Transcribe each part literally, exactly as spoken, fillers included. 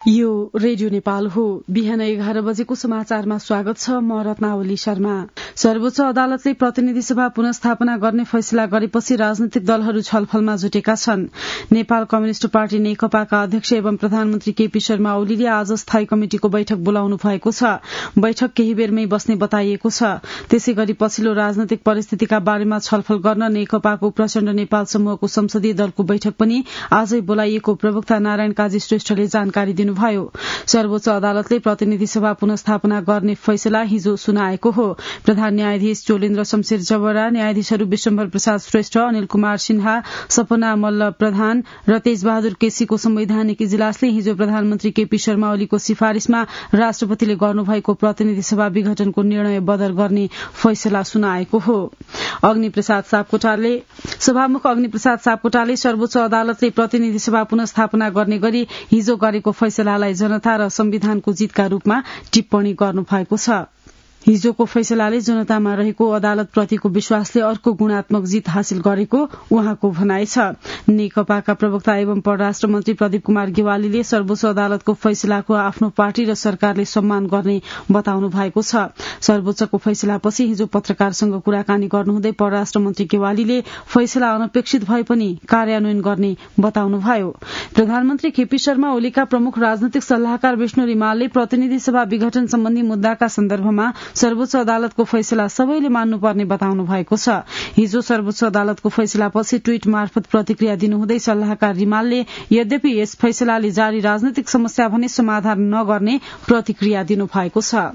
यो रेडियो नेपाल हो। बिहान एघार बजेको समाचारमा स्वागत छ। म रत्नावली शर्मा। सर्वोच्च अदालतले प्रतिनिधि सभा पुनस्थापना गर्ने फैसला गरेपछि राजनैतिक दलहरू छलफलमा जुटेका छन्। नेपाल कम्युनिष्ट पार्टी नेकपाका अध्यक्ष एवं प्रधानमन्त्री केपी शर्मा ओलीले आज स्थायी कमिटिको बैठक बोलाउनु भएको छ। बैठक केही बेरमै बस्ने बताइएको छ। त्यसै गरी पछिल्लो राजनैतिक परिस्थितिका बारेमा छलफल गर्न नेकपाको प्रचण्ड नेपाल समूहको संसदीय दलको बैठक पनि आजै बोलाइएको प्रवक्ता नारायण काजी श्रेष्ठले जानकारी दिनु भयो। सर्वोच्च अदालतले प्रतिनिधि सभा पुनस्थापना गर्ने फैसला हिजो सुनाएको हो। प्रधान न्यायाधीश चोलेन्द्र शमशेर जबरा, न्यायाधीशहरू विश्वम्भर प्रसाद श्रेष्ठ, अनिल कुमार सिन्हा, सपना मल्ल प्रधान र तेजबहादुर केसीको संवैधानिक इजलासले हिजो प्रधानमन्त्री केपी शर्मा ओलीको सिफारिशमा राष्ट्रपतिले गर्नुभएको प्रतिनिधि सभा विघटनको निर्णय बदर गर्ने फैसला सुनाएको हो। अग्निप्रसाद सापकोटाले सभामुख अग्निप्रसाद सापकोटाले सर्वोच्च अदालतले प्रतिनिधि सभा पुनस्थापना गर्ने गरी हिजो गरेको फैसलालाई जनता र संविधानको जितका रूपमा टिप्पणी गर्नुभएको छ। हिजोको फैसलाले जनतामा रहेको अदालतप्रतिको विश्वासले अर्को गुणात्मक जित हासिल गरेको उहाँको भनाइ छ। नेकपाका प्रवक्ता एवं परराष्ट्र मन्त्री प्रदीप कुमार गेवालीले सर्वोच्च अदालतको फैसलाको आफ्नो पार्टी र सरकारले सम्मान गर्ने बताउनु भएको छ। सर्वोच्चको फैसलापछि हिजो पत्रकारसँग कुराकानी गर्नुहुँदै परराष्ट्र मन्त्री गेवालीले फैसला अनपेक्षित भए पनि कार्यान्वयन गर्ने बताउनुभयो। प्रधानमन्त्री केपी शर्मा ओलीका प्रमुख राजनैतिक सल्लाहकार विष्णु रिमालले प्रतिनिधि सभा विघटन सम्बन्धी मुद्दाका सन्दर्भमा सर्वोच्च अदालतको फैसला सबैले मान्नुपर्ने बताउनु भएको छ। हिजो सर्वोच्च अदालतको फैसलापछि ट्वीट मार्फत प्रतिक्रिया दिनुहुँदै सल्लाहकार रिमालले यद्यपि यस फैसलाले जारी राजनैतिक समस्या भने समाधान नगर्ने प्रतिक्रिया दिनुभएको छ।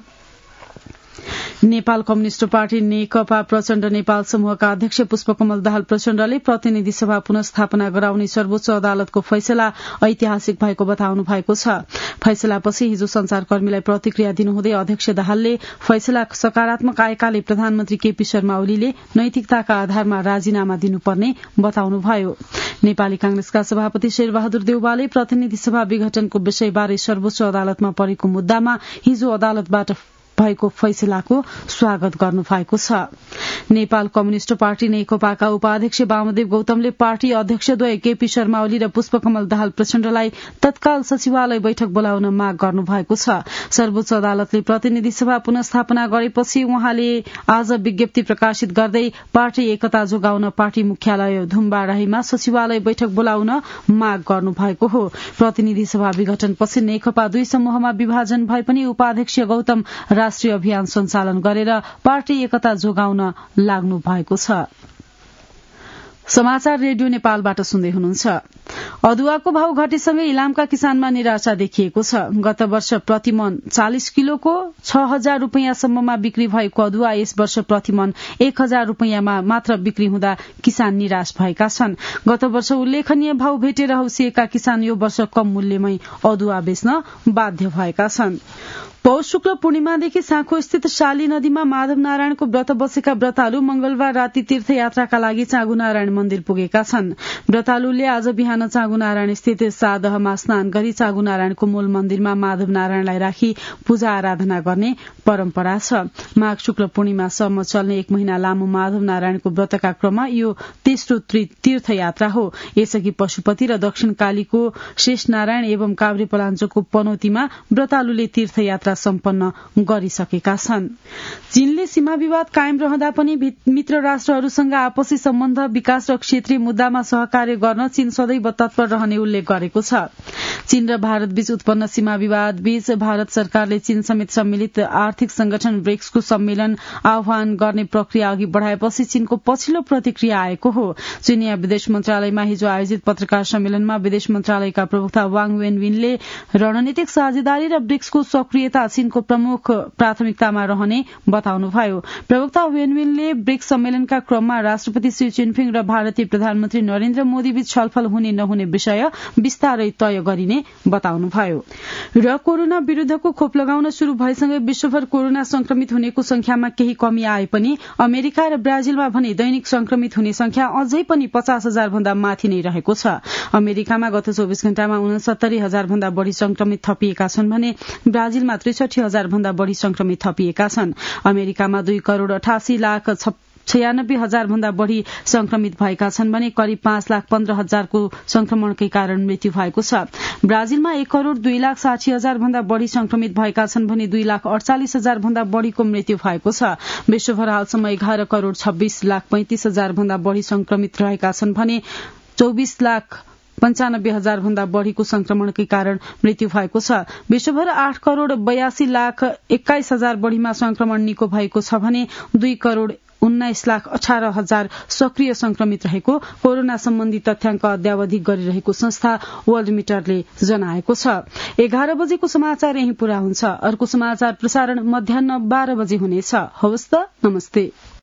नेपाल कम्युनिष्ट पार्टी नेकपा प्रचण्ड नेपाल समूहका अध्यक्ष पुष्पकमल दाहाल प्रचण्डले प्रतिनिधि सभा पुनस्थापना गराउने सर्वोच्च अदालतको फैसला ऐतिहासिक भएको बताउनु भएको छ। फैसलापछि हिजो संचारकर्मीलाई प्रतिक्रिया दिनुहुँदै अध्यक्ष दाहालले फैसला सकारात्मक आएकाले प्रधानमन्त्री केपी शर्मा ओलीले नैतिकताका आधारमा राजीनामा दिनुपर्ने बताउनुभयो। नेपाली कांग्रेसका सभापति शेरबहादुर देउवाले प्रतिनिधि सभा विघटनको विषयबारे सर्वोच्च अदालतमा परेको मुद्दामा हिजो अदालतबाट भएको फैसलाको स्वागत गर्नु भएको छ। नेपाल कम्युनिष्ट पार्टी नेकपाका उपाध्यक्ष वामदेव गौतमले पार्टी अध्यक्षद्वय केपी शर्मा ओली र पुष्पकमल दाहाल प्रचण्डलाई तत्काल सचिवालय बैठक बोलाउन माग गर्नु भएको छ। सर्वोच्च अदालतले प्रतिनिधि सभा पुनस्थापना गरेपछि उहाँले आज विज्ञप्ति प्रकाशित गर्दै पार्टी एकता जोगाउन पार्टी मुख्यालय धुम्बाराहीमा सचिवालय बैठक बोलाउन माग गर्नु भएको हो। प्रतिनिधि सभा विघटनपछि नेकपा दुई समूहमा विभाजन भए पनि उपाध्यक्ष गौतम राष्ट्रिय अभियान सञ्चालन गरेर पार्टी एकता जोगाउन लाग्नु भएको छ। समाचार रेडियो नेपालबाट सुन्दै हुनुहुन्छ। अदुवाको भाव घटेसँगै इलामका किसानमा निराशा देखिएको छ। गत वर्ष प्रतिमन चालिस किलोको छ हजार रूपियाँसम्ममा बिक्री भएको अदुवा यस वर्ष प्रतिमन एक हजार रूपियाँमा मात्र बिक्री हुँदा किसान निराश भएका छन्। गत वर्ष उल्लेखनीय भाव भेटेर हौसिएका किसान यो वर्ष कम मूल्यमै अदुवा बेच्न बाध्य भएका छन्। पौष शुक्ल पूर्णिमादेखि साँखो स्थित शाली नदीमा माधव नारायणको व्रत बसेका व्रतालु मंगलबार राति तीर्थयात्राका लागि चाँगुनारायण मन्दिर पुगेका छन्। व्रतालुले आज बिहान चाँगुनारायण स्थित सादहमा स्नान गरी चाँगुनारायणको मूल मन्दिरमा माधव नारायणलाई राखी पूजा आराधना गर्ने परम्परा छ। माघ शुक्ल पूर्णिमासम्म चल्ने एक महिना लामो माधव नारायणको व्रतका क्रममा यो तेस्रो तीर्थयात्रा हो। यसअघि पशुपति र दक्षिणकालीको शेषनारायण एवं काभ्रे पलाञ्चोको पनौतीमा व्रतालुले तीर्थयात्रा सम्पन्न गरिसकेका छन्। चीनले सीमा विवाद कायम रहँदा पनि मित्र राष्ट्रहरूसँग आपसी सम्बन्ध विकास र क्षेत्रीय मुद्दामा सहकार्य गर्न चीन सदैव तत्पर रहने उल्लेख गरेको छ। चीन र भारत बीच उत्पन्न सीमा विवाद बीच भारत सरकारले चीन समेत सम्मिलित आर्थिक संगठन ब्रिक्सको सम्मेलन आह्वान गर्ने प्रक्रिया अघि बढ़ाएपछि चीनको पछिल्लो प्रतिक्रिया आएको हो। चीनिया विदेश मन्त्रालयमा हिजो आयोजित पत्रकार सम्मेलनमा विदेश मन्त्रालयका प्रवक्ता वाङ वेनविनले रणनीतिक साझेदारी र ब्रिक्सको सक्रियता चीनको प्रमुख प्राथमिकतामा रहने बताउनुभयो। प्रवक्ता वेनविनले ब्रिक्स सम्मेलनका क्रममा राष्ट्रपति श्री जिनपिङ र भारतीय प्रधानमन्त्री नरेन्द्र मोदी बीच छलफल हुने नहुने विषय विस्तारै तय गरिने बताउनुभयो। र कोरोना विरूद्धको खोप लगाउन शुरू भएसँगै विश्वभर कोरोना संक्रमित हुनेको संख्यामा केही कमी आए पनि अमेरिका र ब्राजिलमा भने दैनिक संक्रमित हुने संख्या अझै पनि पचास हजार भन्दा माथि नै रहेको छ। अमेरिकामा गत चौविस घण्टामा उनसत्तरी हजार भन्दा बढ़ी संक्रमित थपिएका छन् भने ब्राजिलमा त्रिसठी हजार भन्दा बढ़ी संक्रमित थपिएका छन्। अमेरिकामा दुई करोड़ अठासी लाख छयानब्बे हजार भन्दा बढ़ी संक्रमित भएका छन् भने करिब पाँच लाख पन्ध्र हजारको संक्रमणकै कारण मृत्यु भएको छ। ब्राजिलमा एक करोड़ दुई लाख साठी हजार भन्दा बढ़ी संक्रमित भएका छन् भने दुई लाख अड़चालिस हजार भन्दा बढ़ीको मृत्यु भएको छ। विश्वभर हालसम्म एघार करोड़ छब्बीस लाख पैंतिस हजार भन्दा बढ़ी संक्रमित रहेका छन् भने चौबीस लाख पञ्चानब्बे हजार भन्दा बढ़ीको संक्रमणकै कारण मृत्यु भएको छ। विश्वभर आठ करोड़ बयासी लाख एक्काइस हजार बढ़ीमा संक्रमण निको भएको छ भने दुई करोड़ उन्नाइस लाख अठारह हजार सक्रिय संक्रमित रहेको कोरोना सम्बन्धी तथ्याङ्क अद्यावधिक गरिरहेको संस्था वर्ल्ड मिटरले जनाएको छ। एघार बजेको समाचार यही पूरा हुन्छ। अर्को समाचार प्रसारण मध्याह्न बाह्र बजे हुनेछ। हवस् त, नमस्ते।